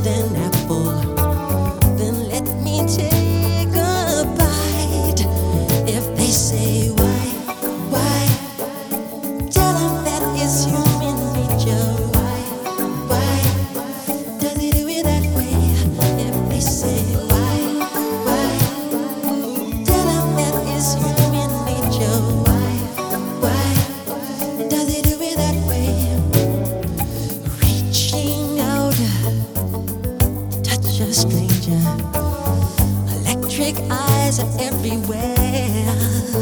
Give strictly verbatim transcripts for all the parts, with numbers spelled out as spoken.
crushed an apple, then let me take a bite. If they say why, why, tell them that it's human nature. Why, why, does he do it that way? If they say why, why, tell them that it's human nature. Why, why, does he do it that way? Reaching out, touch a stranger. Electric eyes are everywhere.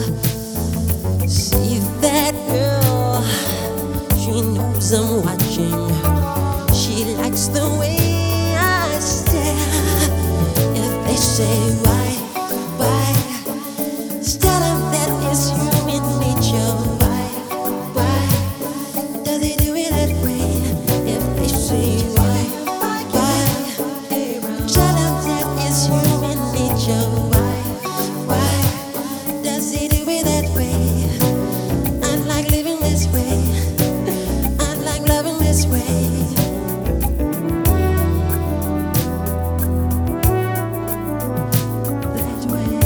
See that girl, she knows I'm watching. She likes the way I stare. If they say why, why, tell them that it's human nature. Why, why, does he do it that way? If they say why, why, tell them that it's human nature. Why, why, does he do it that way? I like living this way. I like loving this way. That way.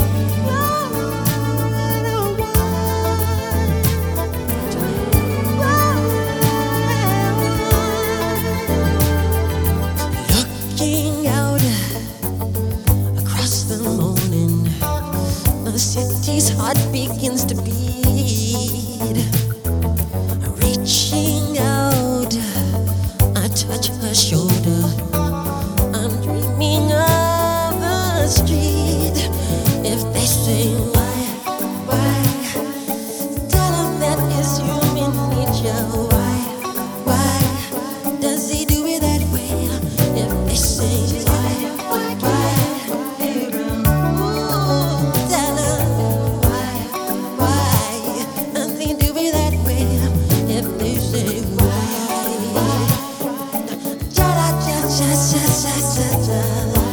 Looking out across the morning, the city's heart begins to beat. Reaching out, I touch her shoulder. I'm dreaming of the street. If they say why, why, tell them that it's human nature. Why, why, does he do it that way? If they say why, why, ooh, tell them why, why, does he do it that way? If they say why, cha cha cha cha cha cha cha.